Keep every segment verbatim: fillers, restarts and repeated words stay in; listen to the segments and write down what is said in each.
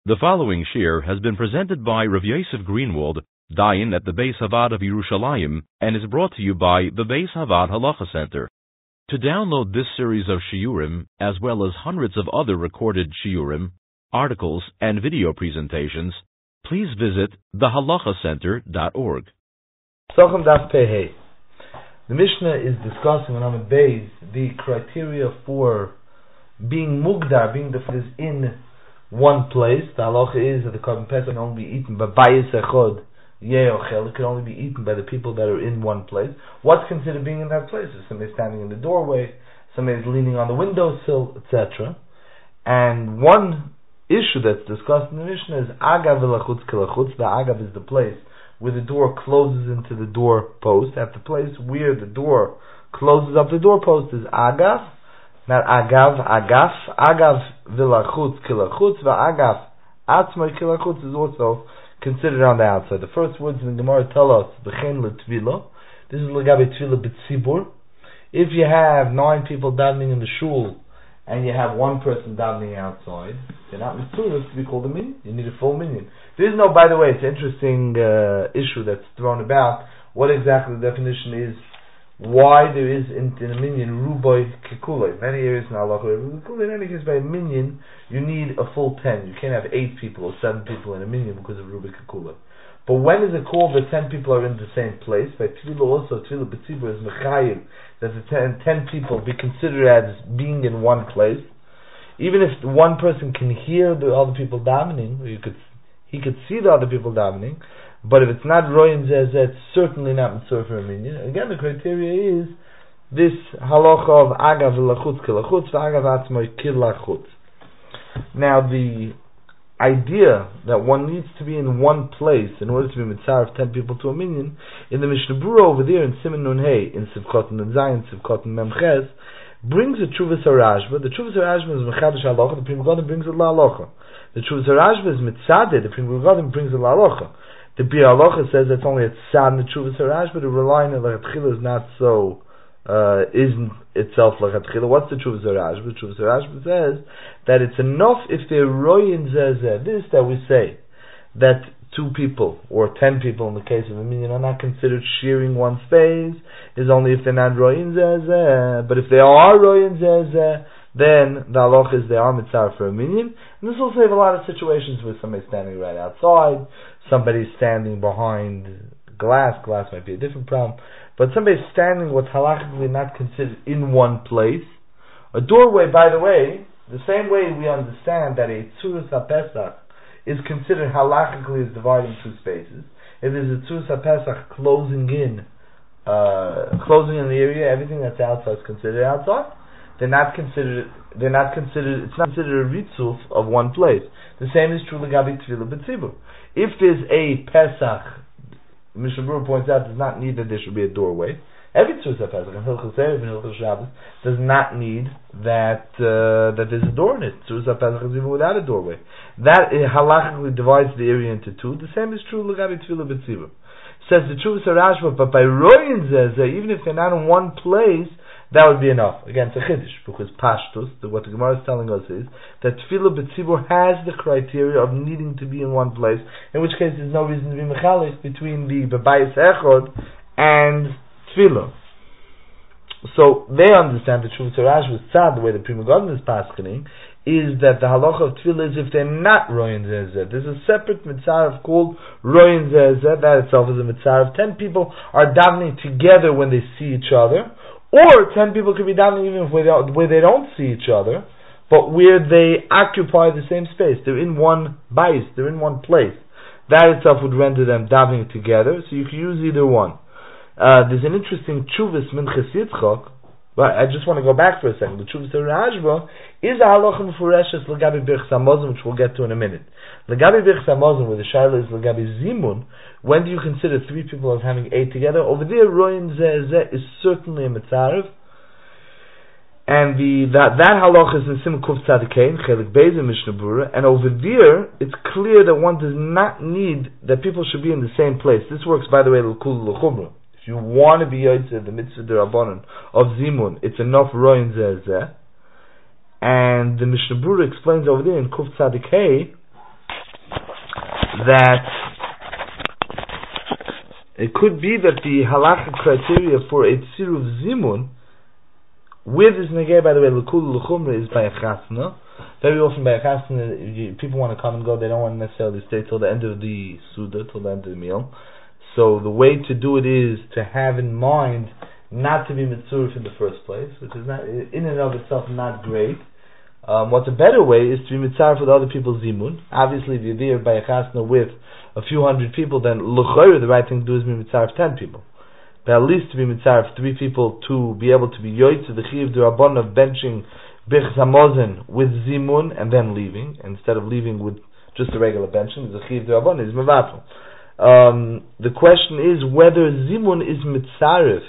The following shir has been presented by Rav Yosef Greenwald, Dayan at the Beis Havad of Yerushalayim, and is brought to you by the Beis Havad Halacha Center. To download this series of shiurim, as well as hundreds of other recorded shiurim, articles, and video presentations, please visit the halacha center dot org. Sochem Daf Pehei. The Mishnah is discussing on Amud Beis the criteria for being mugdar, being defined in one place. The halacha is that the korban pesach can only be eaten by bayis echod yeochel. It can only be eaten by the people that are in one place. What's considered being in that place? If somebody's standing in the doorway, somebody's leaning on the windowsill, et cetera. And one issue that's discussed in the Mishnah is agav v'lachutz kilachutz. The agav is the place where the door closes into the door post. At the place where the door closes up the doorpost is agav. Not agav, agaf. Agav v'lachutz kilachutz. V'agav atzmai kilachutz is also considered on the outside. The first words in the Gemara tell us b'chein l'tvila. This is l'gabe tvila b'tzibur. If you have nine people davening in the shul and you have one person davening outside, you're not mitzvah to be called a minyan. You need a full minyan. There is no, by the way, it's an interesting uh, issue that's thrown about. What exactly the definition is? Why there is in, in a minyan ruboy kikule? Many areas in Allah, in any case, by a minyan you need a full ten. You can't have eight people or seven people in a minyan because of ruboy kikule. But when is it called that ten people are in the same place? By tefillah also, tefillah b'tzibur is mechayim, that the ten, ten people be considered as being in one place. Even if one person can hear the other people davening, or you could, he could see the other people davening, but if it's not royin zeh, it's certainly not mitzvah for a minyan. Again, the criteria is this halacha of agav v'lachutz kilachutz v'agav atzmai kilachutz. Now the idea that one needs to be in one place in order to be mitzvah of ten people to a minyan, in the Mishnah Berurah over there in Siman Nun Hey, in Sivkot Nun Zayin, Sivkot Mem Ches, brings a Tshuvas HaRashba. The Tshuvas HaRashba is Mechadash HaLacha, the Pri Megadim brings a LaHalacha. The Tshuvas HaRashba is Mitzadeh, the Pri Megadim brings a LaHalacha. The Bir Halacha says that's only a tzad in the Tshuvas HaRashba, but the relying on Lechatchila is not so, uh, isn't itself Lechatchila. What's the Tshuvas HaRashba? The Tshuvas HaRashba says that it's enough if they're royin zeh zeh. This that we say, that two people, or ten people in the case of a minyan, are not considered shearing one space, is only if they're not royin zeh zeh. But if they are royin zeh zeh, then the halacha is they are mitzvah for a minyan. And this will save a lot of situations where somebody's standing right outside, somebody's standing behind glass. Glass might be a different problem. But somebody's standing what's halachically not considered in one place. A doorway, by the way, the same way we understand that a tzuras HaPesach is considered halachically as dividing two spaces. If there's a tzuras HaPesach closing in, uh, closing in the area, everything that's outside is considered outside. They're not considered. They're not considered. It's not considered a ritzuf of one place. The same is true l'gabi tefillah b'tzibur. If there's a Pesach, Mishnah Berurah points out, does not need that there should be a doorway. Every tzuras HaPesach and Hilchos Erev and Hilchos Shabbos does not need that uh, that there's a door in it. Tzuras HaPesach is even without a doorway. That uh, halachically divides the area into two. The same is true l'gabi tefillah b'tzibur. Says the Tshuvas HaRashba, but by royin zeh zeh, even if they're not in one place, that would be enough. Again, it's a chiddush, because pashtus, what the Gemara is telling us is that tefillah b'tzibur has the criteria of needing to be in one place, in which case there's no reason to be mechalik between the bebayis echod and tefillah. So they understand the Tshuvas HaRashba tzad, the way the Pri Megadim is paskening, is that the halacha of tefillah is if they're not royin zeh zeh. There's a separate mitzvah called royin zeh zeh. That itself is a mitzvah. Ten people are davening together when they see each other, or ten people could be davening even where they, don't, where they don't see each other, but where they occupy the same space. They're in one bayis, they're in one place. That itself would render them davening together, so you can use either one. Uh, there's an interesting Tshuvas Minchas Yitzchak, but I just want to go back for a second. The Tshuvas HaRashba is a halacha mefureshes l'gabi birchas hamazon, which we'll get to in a minute. L'gabi birchas hamazon, where the shaila is l'gabi zimun, when do you consider three people as having eight together? Over there, royin zeh zeh is certainly a mitzarev, and the that that halacha is in Siman Kuf Tzadikein, Chelik Beis in Mishnah Berurah, and over there, it's clear that one does not need that people should be in the same place. This works, by the way, l'kul l'chumra. If you want to be yotzei the mitzvah d'Rabbanan of zimun, it's enough royin zeh zeh. And the Mishnah Berurah explains over there in Kuf Tzadik Hey that it could be that the halachic criteria for a tziruv zimun with this negay, by the way, l'kul l'chumra, is by a chasna. Very often by a chasna, people want to come and go, they don't want to necessarily stay till the end of the suda, till the end of the meal. So the way to do it is to have in mind not to be mitzurif in the first place, which is not, in and of itself, not great. Um, what's a better way is to be mitzarif with other people's zimun. Obviously, if you're there by a chasna with a few hundred people, then l'chayr, the right thing to do is be mitzarif ten people. But at least to be mitzarif three people to be able to be yoytz to the chiv d'rabban of benching bich zamozen with zimun and then leaving, instead of leaving with just a regular benching. The chiv d'rabban is mevatel. Um, the question is whether zimun is mitzarif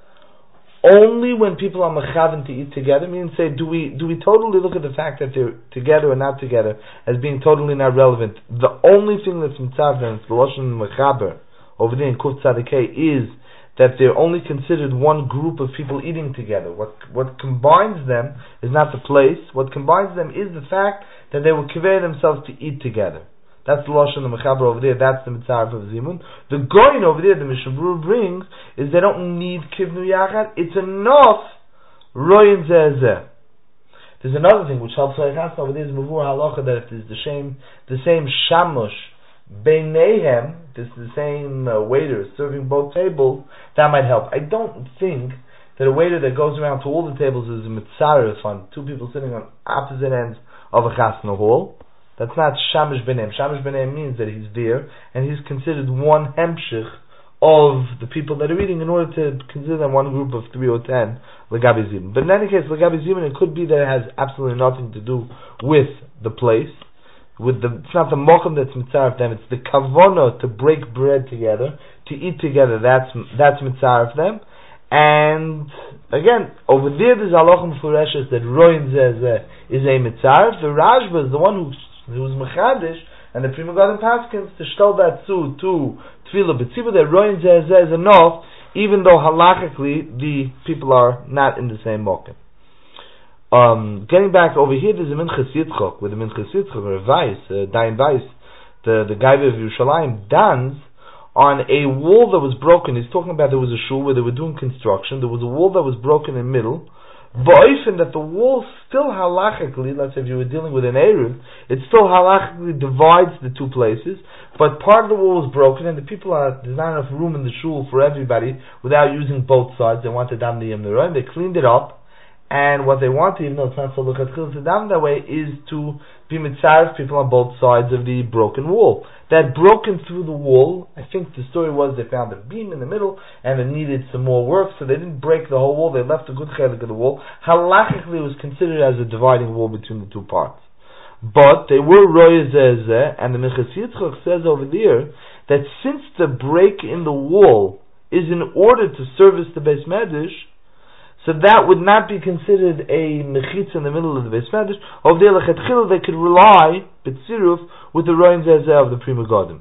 only when people are mechaven to eat together. Meaning, say, do we do we totally look at the fact that they're together or not together as being totally not relevant? The only thing that's mitzarif, and it's the lashon mechaber over there in Kuf Tzadikei, is that they're only considered one group of people eating together. What what combines them is not the place. What combines them is the fact that they will convey themselves to eat together. That's the lashon the mechaber over there. That's the mitzarif of zimun. The goyin over there, the Mishnah Berurah brings, is they don't need kivnu yachad. It's enough royin zeh. There's another thing which helps over there is mavur halacha, that if there's the same the same shamush beinehem, this is the same uh, waiter serving both tables, that might help. I don't think that a waiter that goes around to all the tables is a mitzarif on two people sitting on opposite ends of a chasna hall. That's not shamish b'nehem. Shamish b'nehem means that he's there and he's considered one hemshich of the people that are eating, in order to consider them one group of three or ten legabi zimun. But in any case, legabi zimun, it could be that it has absolutely nothing to do with the place. With the, it's not the mokum that's mitzarif them, it's the kavona to break bread together, to eat together, that's that's mitzarif them. And again, over there there's halachah mefureshes that roin zeh zeh is a mitzarif. The Rashba is the one who who's mechadish, and the Pri Megadim paskins to shtel that zu to tefillah b'tzibur that roin zeh zeh is enough, even though halachically the people are not in the same mokum. Um, getting back over here, there's a Minchas Yitzchok, with a Minchas Yitzchok, or a Weiss, uh, Dayan Weiss, the, the guy of Yerushalayim, dans on a wall that was broken. He's talking about there was a shul where they were doing construction, there was a wall that was broken in the middle, but that the wall still halachically, let's say if you were dealing with an Eruv, it still halachically divides the two places, but part of the wall was broken, and the people are, there's not enough room in the shul for everybody without using both sides. They wanted dam the yem they cleaned it up. And what they want, even though it's not so l'chatchila to daven that way, is to be mitzarif people on both sides of the broken wall. That broken through the wall, I think the story was they found a beam in the middle and it needed some more work, so they didn't break the whole wall, they left a good chelik of the wall. Halachically, it was considered as a dividing wall between the two parts. But they were roya zeh zeh, and the Minchas Yitzchok says over there that since the break in the wall is in order to service the Beis Medrash, so that would not be considered a mechitza in the middle of the Beis Medrash. Over there, lechatchila, they could rely b'tziruf with the roin zeh zeh of the Pri Megadim.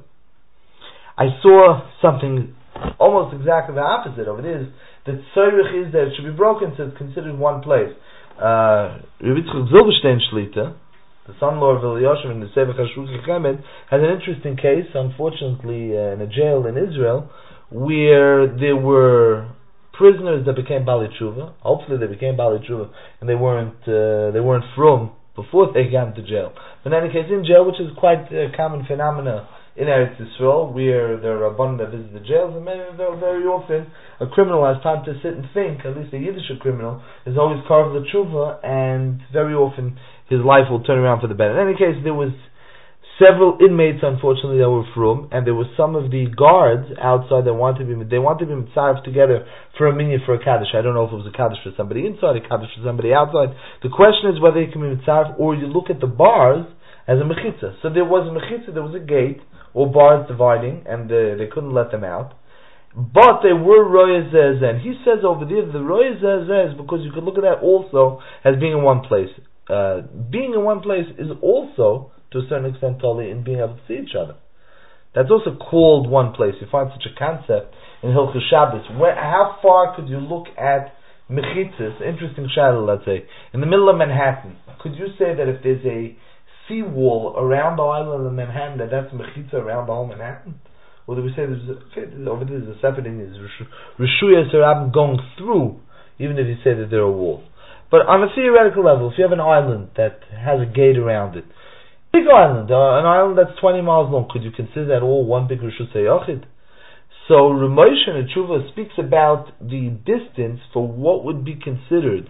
I saw something almost exactly the opposite over there. Is that tzorich is that it should be broken, so it's considered one place. Uh, Rav Yitzchak Zilberstein Shlita, the son-in-law of Eliashim in the Sefer Chashuk Chemed, has an interesting case, unfortunately, uh, in a jail in Israel, where there were prisoners that became Bali Tshuva. Hopefully they became Bali Tshuva and they weren't uh, they weren't from before they got into jail. But in any case, in jail, which is quite a common phenomena in Eretz Yisrael, where there are rabbanim that visit the jails, and very, very, very often a criminal has time to sit and think. At least a Yiddish criminal is always carved the tshuva, and very often his life will turn around for the better. In any case, there was several inmates, unfortunately, that were from, and there were some of the guards outside that wanted to be, they wanted to be mitzaref together for a minyan for a kaddish. I don't know if it was a kaddish for somebody inside, a kaddish for somebody outside. The question is whether you can be mitzaref, or you look at the bars as a mechitza. So there was a mechitza, there was a gate, or bars dividing, and uh, they couldn't let them out. But they were roya zeh zeh. And he says over there, the roya zeh zeh is because you could look at that also as being in one place. Uh, being in one place is also, to a certain extent, totally in being able to see each other. That's also called one place. You find such a concept in Hilchos Shabbos. Where, how far could you look at mechitzas? Interesting shadow, let's say, in the middle of Manhattan. Could you say that if there's a seawall around the island of Manhattan, that that's mechitza around the whole Manhattan? Or do we say there's a, okay, over there there's a separate thing, is Rishuya Sarabim going through, even if you say that they're a wall. But on a theoretical level, if you have an island that has a gate around it, big island, uh, an island that's twenty miles long, could you consider that all one big Rishus Hayachid? So Ramosh and Tshuva speaks about the distance for what would be considered,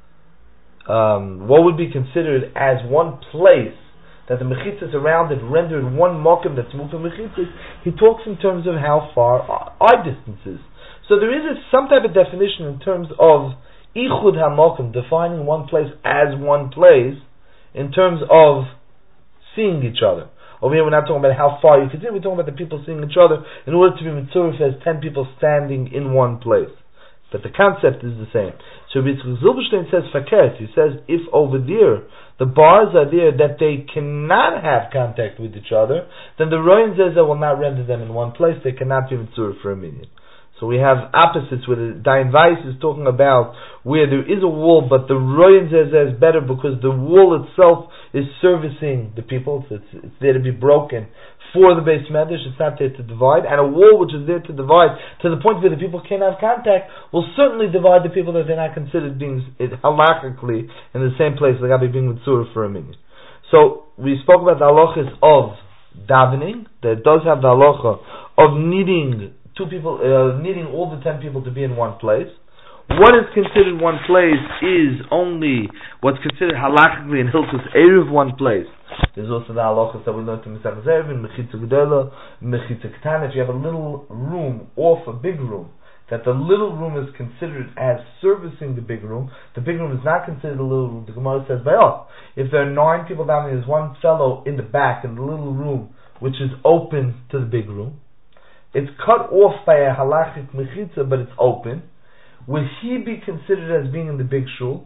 um, what would be considered as one place that the mechitzas around it rendered one mokum that's mukum mechitzas. He talks in terms of how far our distance is. So there is a, some type of definition in terms of ichud hamokum, defining one place as one place in terms of seeing each other. Over here we're not talking about how far you can see, we're talking about the people seeing each other in order to be mitzurif as ten people standing in one place. But the concept is the same. So Yitzchak Zilberstein says fakert. He says if over there the bars are there that they cannot have contact with each other, then the Royan Zezah will not render them in one place. They cannot be mitzurif for a minyan. So we have opposites where the Dayan Weiss is talking about where there is a wall, but the Royan Zezah is better because the wall itself is servicing the people. So it's, it's there to be broken for the Beis Medrash. It's not there to divide. And a wall which is there to divide to the point where the people can't have contact will certainly divide the people that they're not considered being halachically in the same place. They got to be being mitzurah for a minute. So we spoke about the halachas of davening. That does have the halacha of needing two people, uh, needing all the ten people to be in one place. What is considered one place is only what's considered halachically in Hilchos Erev one place. There's also the halachas that we learned in Mesach Zerev, in Mechitza Gedola, Mechitza Ketana. If you have a little room off a big room, that the little room is considered as servicing the big room, the big room is not considered a little room. The Gemara says, Bayot, if there are nine people down there, there's one fellow in the back in the little room which is open to the big room. It's cut off by a halachic mechitza, but it's open. Would he be considered as being in the big shul?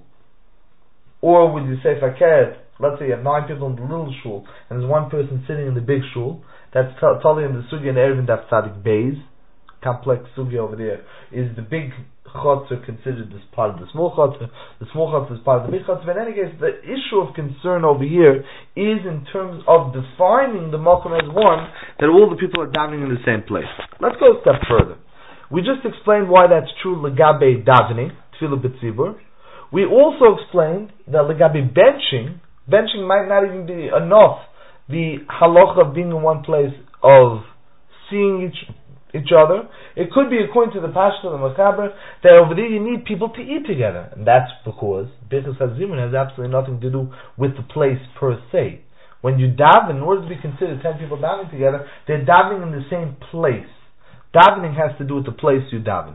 Or would you say, fakert, let's say you have nine people in the little shul, and there's one person sitting in the big shul, that's totally in the sugya and Erevin Daf Tzadik Beis, complex sugya over there, is the big chotzer considered as part of the small chotzer, the small chotzer is part of the big chotzer. But in any case, the issue of concern over here is in terms of defining the mokum as one, that all the people are davening in the same place. Let's go a step further. We just explained why that's true legabe davening, tefillah b'tzibur. We also explained that legabe benching, benching might not even be enough, the halacha of being in one place, of seeing each each other. It could be according to the Pashto of the Machaber that over there you need people to eat together, and that's because Birchas Hazimun has absolutely nothing to do with the place per se. When you daven, in order to be considered ten people davening together, they're davening in the same place. Davening has to do with the place you daven.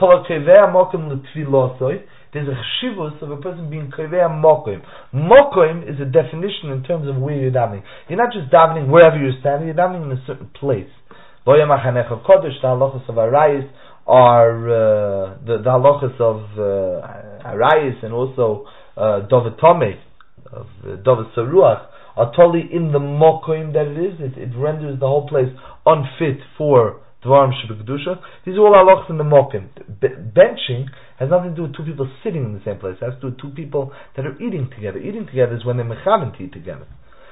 There's a cheshivus of a person being kaveh mokim. Mokim is a definition in terms of where you're davening. You're not just davening wherever you're standing, you're davening in a certain place. The halachas of Arayis are uh, the, the halachas of uh, Arayis and also uh, Dovet Tomei, of uh, Dovet Saruach, are totally in the mokim that it is. It, it renders the whole place unfit for Dvarim Shebekdusha. These are all halachas in the mokim. B- benching has nothing to do with two people sitting in the same place. It has to do with two people that are eating together. Eating together is when they're mechaven to eat together.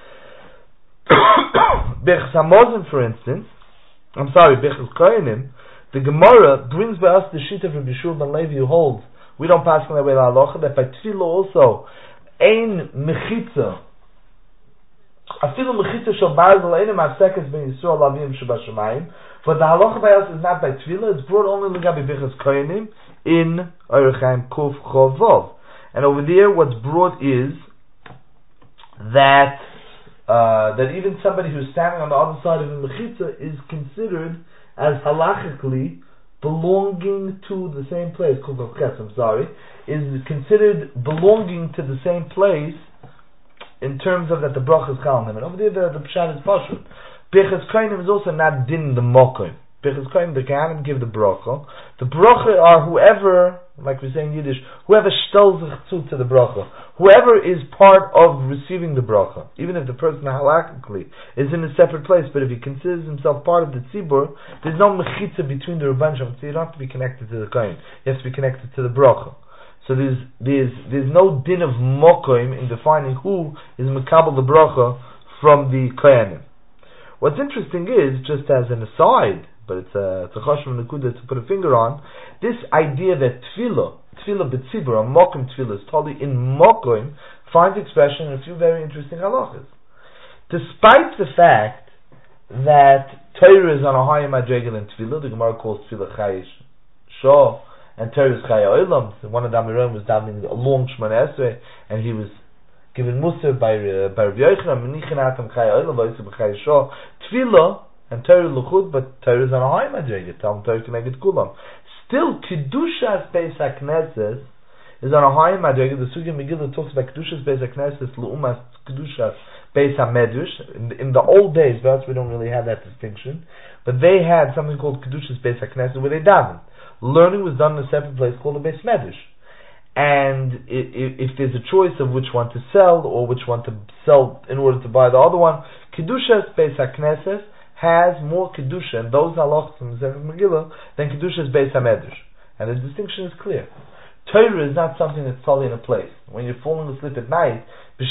Birchas Hamazon, for instance, I'm sorry, Birchas Kohanim, the Gemara brings by us the sheet of Rabbi Shua ben Levi who holds, we don't pass on that way to halacha, that by tefillah also, ein mechitza, afilu mechitza shel barzel ein ma'asekes ben Yisrael avim shebashamayim, but the halacha by us is not by tefillah, it's brought only legabi Birchas Kohanim in Orach Chaim Kuf Chovov. And over there what's brought is that Uh, that even somebody who's standing on the other side of the mechitza is considered as halachically belonging to the same place. I'm sorry, is considered belonging to the same place in terms of that the bracha is calling him. And over there, the, the pshat is pashut. Birchas Kohanim is also not din the mokim. Birchas Kohanim, the Kohanim give the bracha. The bracha are whoever, like we say in Yiddish, whoever stelz zu to the bracha. Whoever is part of receiving the bracha, even if the person halachically is in a separate place, but if he considers himself part of the tzibur, there's no mechitza between the Rabban Shem, so you don't have to be connected to the kohen, you have to be connected to the bracha. So there's there's there's no din of mokoim in defining who is mekabel the bracha from the kohanim. What's interesting is, just as an aside, but it's a it's a chashvan nekuda to put a finger on, this idea that tefillah, tefillah b'tzibur, a mokim tefillah, is totally in mokoim, finds expression in a few very interesting halachas. Despite the fact that Torah is on a higher madrega than tefillah, the Gemara calls tefillah chayish shah, and Torah is chaya olam. One of the Amirim was davening a long Shemona Esrei, and he was given Musa by uh, by Rav Yochanan, menichin atam chaya olam, v'yisib b'chaya shah. Tefillah and Torah luchud, but Torah is on a higher madrega. Talmud Torah keneged kulam. Still, kedushas beis hakneses is on a higher madrega. The Sugya Megillah talks about kedushas beis hakneses l'umas kedushas beis hamedrash. In, in the old days, perhaps we don't really have that distinction, but they had something called kedushas beis hakneses where they daven. Learning was done in a separate place called a beis medrash. And if, if there's a choice of which one to sell or which one to sell in order to buy the other one, kedushas beis hakneses has more kedusha and those halachas in the Sefer Megillah than kedushas beis hamedrash. And the distinction is clear. Torah is not something that's solely in a place. When you're falling asleep at night,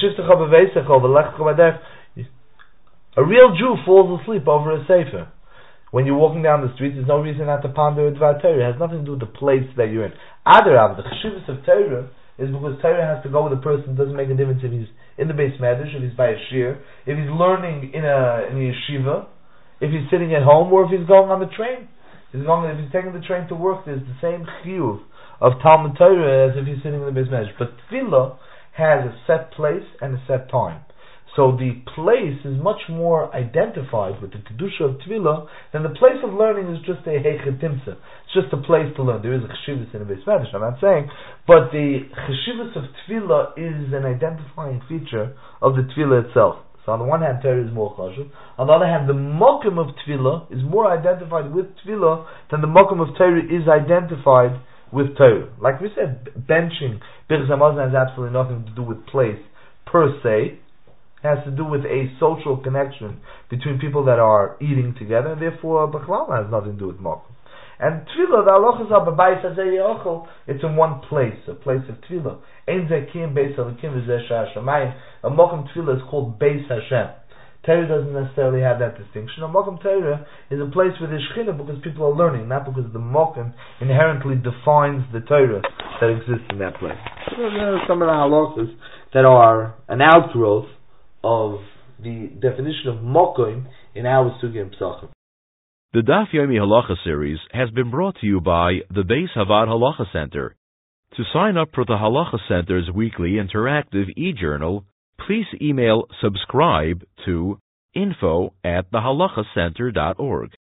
a real Jew falls asleep over a sefer. When you're walking down the street, there's no reason not to ponder a Dvar Torah. It has nothing to do with the place that you're in. Adarab, the cheshivus of Torah is because Torah has to go with a person. It doesn't make a difference if he's in the Beis Medrash, if he's by a shir, if he's learning in a, in a yeshiva, if he's sitting at home, or if he's going on the train. He's going, if he's taking the train to work, there's the same chiyuv of Talmud Torah as if he's sitting in the Beis Medrash. But Tefillah has a set place and a set time. So the place is much more identified with the kedusha of Tefillah than the place of learning is just a heichet timsa. It's just a place to learn. There is a cheshivus in a Beis Medrash, I'm not saying, but the cheshivus of Tefillah is an identifying feature of the Tefillah itself. So on the one hand, Torah is more chashuv. On the other hand, the mokum of Tefillah is more identified with Tefillah than the mokum of Torah is identified with Torah. Like we said, benching Birchas Hamazon has absolutely nothing to do with place per se. It has to do with a social connection between people that are eating together, and therefore B'chlal has nothing to do with mokum. And Tefillah, the halachas are b'bayis hazeh yochel. It's in one place, a place of Tefillah. Ein zeh kiyum beis halikim v'zeh sha'ar shamayim. A mokum Tefillah is called Beis Hashem. Torah doesn't necessarily have that distinction. A mokum Torah is a place where there's shechina because people are learning, not because the mokum inherently defines the Torah that exists in that place. So there are some of the halachas that are an outgrowth of the definition of mokum in our Sugya and Psachim. The Daf Yomi Halacha series has been brought to you by the Beis Havad Halacha Center. To sign up for the Halacha Center's weekly interactive e-journal, please email subscribe to info at the halacha center dot org.